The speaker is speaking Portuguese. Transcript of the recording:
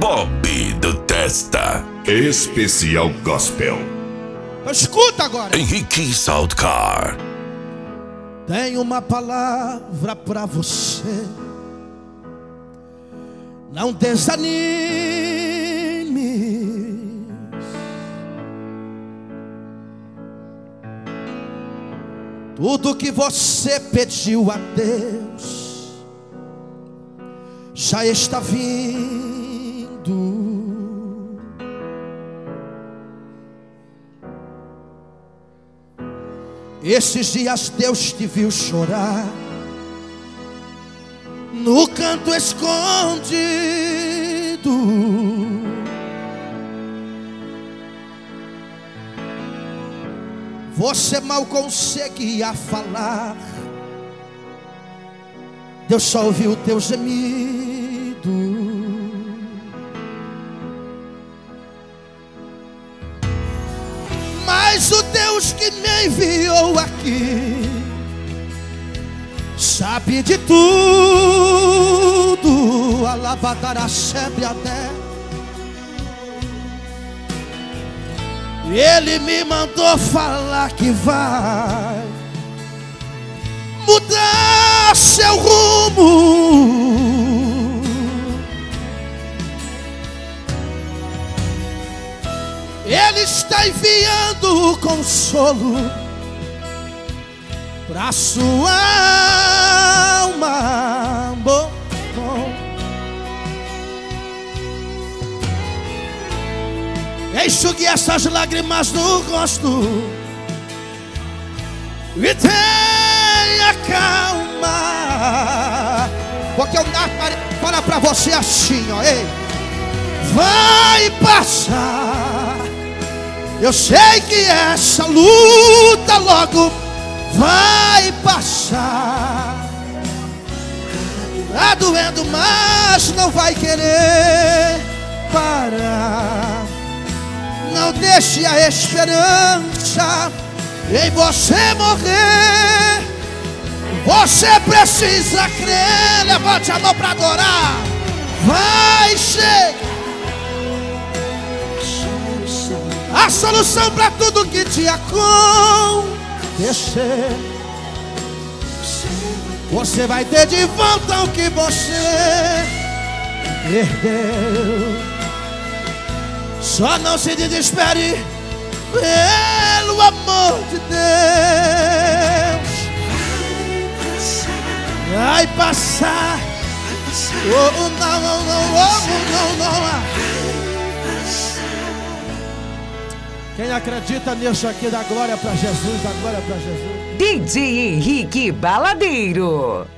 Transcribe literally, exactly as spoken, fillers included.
Bob do Testa. Especial Gospel. Escuta agora. Henrique Saltcar. Tenho uma palavra pra você. Não desanime. Tudo que você pediu a Deus já está vindo. Esses dias Deus te viu chorar no canto escondido. Você mal conseguia falar, Deus só ouviu o teu gemido. Mas o Deus que me enviou aqui sabe de tudo. Alabadará sempre até. Ele me mandou falar que vai mudar seu rumo. Ele está enviando o consolo pra sua alma. Bom, bom. Enxugue essas lágrimas no rosto e tenha calma, porque eu falo pra você assim, ó, ei, vai passar. Eu sei que essa luta logo vai passar. Tá doendo, mas não vai querer parar. Não deixe a esperança em você morrer. Você precisa crer. Levante a mão para adorar. Vai chegar a solução para tudo que te acontecer. Você vai ter de volta o que você perdeu. Só não se desespere, pelo amor de Deus. Vai passar. Oh, não, não, não, oh, não, não. Quem acredita nisso aqui, dá glória para Jesus, dá glória para Jesus. D J Henrique Baladeiro.